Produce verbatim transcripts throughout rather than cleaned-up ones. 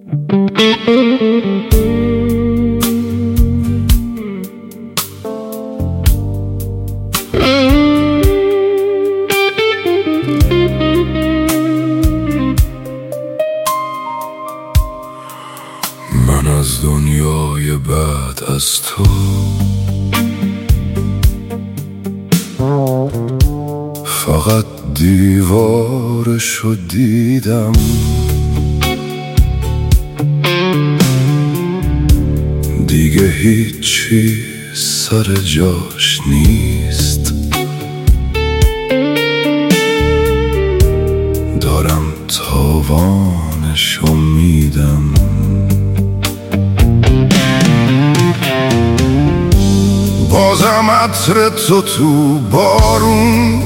من از دنیای بعد از تو فقط دیوارشو دیدم، دیگه هیچی سر جاش نیست. دارم تاوانشو میدم، بازم عطر تو تو بارون،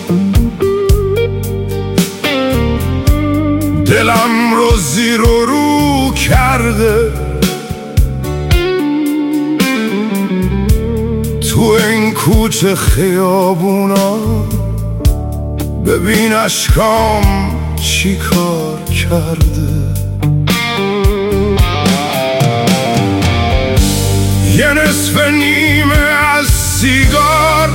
دلم رو زیر و رو کرده. تو این کوچه خیابونا ببین اشکام چی کار کرده. یه نصف نیمه از سیگار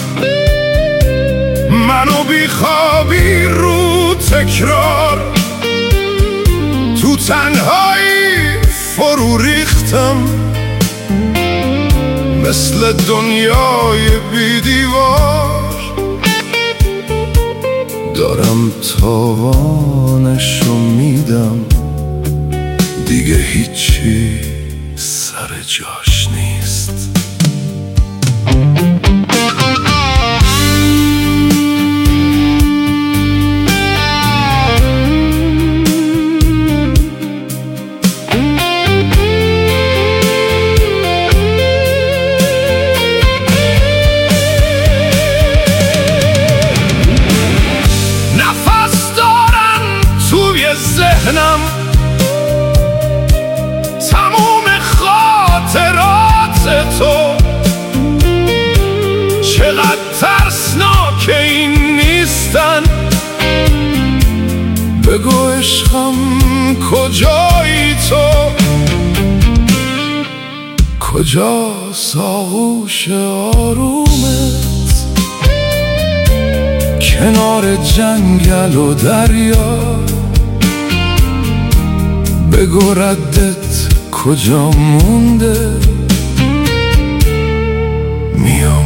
منو بیخوابی رو تکرار، تو تنهایی فرو ریختم مثل دنیای بی دیوار. دارم تاوانشو میدم، دیگه هیچی سر جاش نیست. ذهنم تموم خاطرات تو، چقدر ترسناک این نیستن. بگو عشقم کجایی تو، کجاست آغوش آرومت کنار جنگل و دریا. بگو ردت کجا مونده، میاد